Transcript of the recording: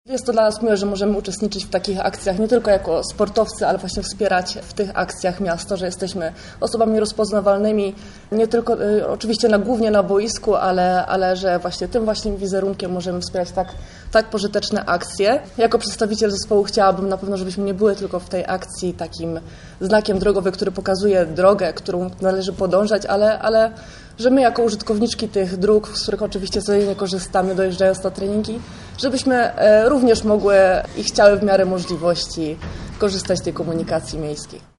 Jest to dla nas miłe, że możemy uczestniczyć w takich akcjach nie tylko jako sportowcy, ale właśnie wspierać w tych akcjach miasto, że jesteśmy osobami rozpoznawalnymi, nie tylko oczywiście głównie na boisku, ale że właśnie tym właśnie wizerunkiem możemy wspierać tak pożyteczne akcje. Jako przedstawiciel zespołu chciałabym na pewno, żebyśmy nie były tylko w tej akcji takim znakiem drogowym, który pokazuje drogę, którą należy podążać, ale że my jako użytkowniczki tych dróg, z których oczywiście codziennie korzystamy, dojeżdżając na treningi, żebyśmy również mogły i chciały w miarę możliwości korzystać z tej komunikacji miejskiej.